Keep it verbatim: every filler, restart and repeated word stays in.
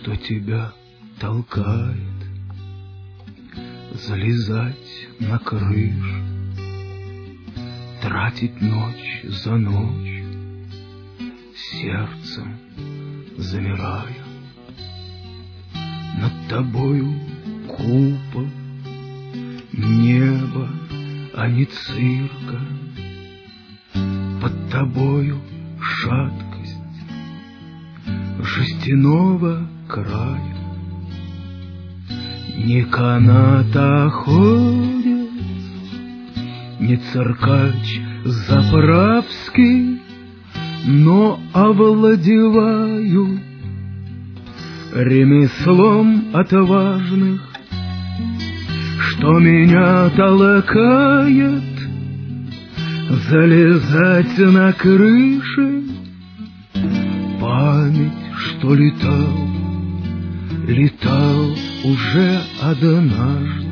что тебя толкает залезать на крышу, тратить ночь за ночь, сердцем замирая. Над тобою купол, небо, а не цирка. Под тобою шаткость жестяного края. Не канатоходец, не циркач заправский, но овладеваю ремеслом отважных, что меня толкает залезать на крыши. Память, что летал, летал уже однажды.